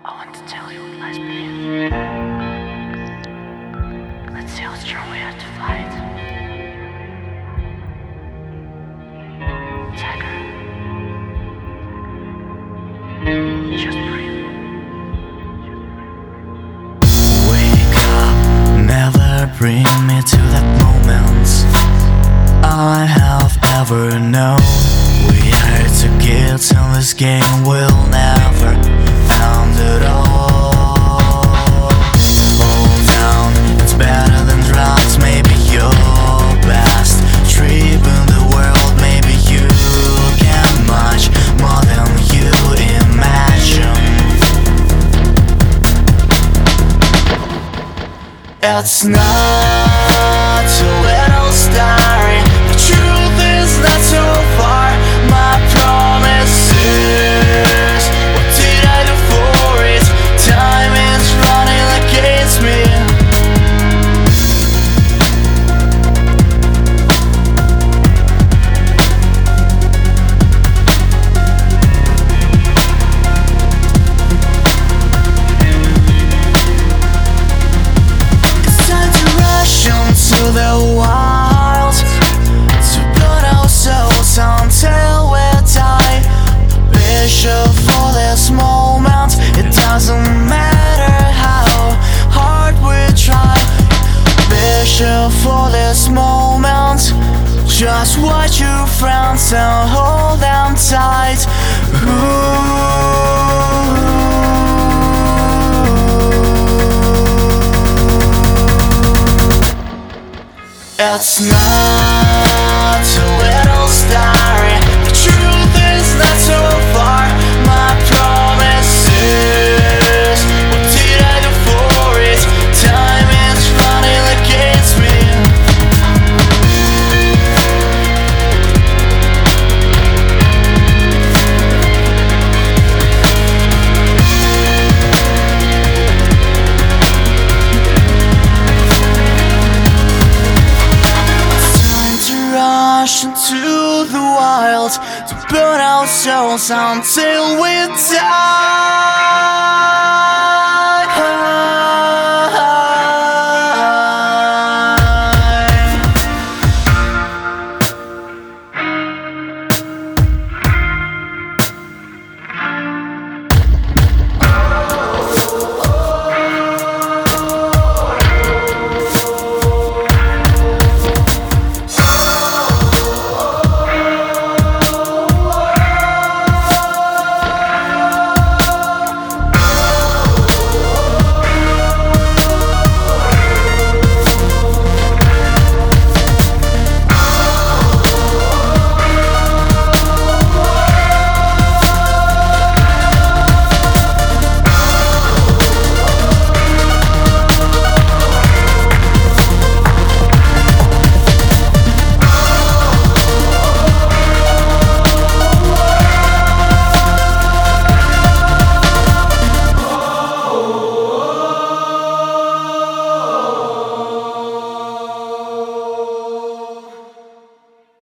I want to tell you what lies beneath. Let's see how strong we have to fight. Tiger, just breathe. Wake up, never bring me to that moment I have ever known. We are to get in this game, we'll never end it all. Hold down, it's better than drugs, maybe your best trip in the world. Maybe you get much more than you imagine. It's not a little story, the truth is not so far. My promises, what did I do for it? Time is running against me. It's time to rush into the wild, to burn our souls until we die. Bishop for this moment, it doesn't matter how hard we try. Bishop for this moment, just watch your friends and hold them tight. It's not a little story, the truth is not so far. My promises, what did I do for it? Time is running against me. Rush into the wild, to burn our souls until we die.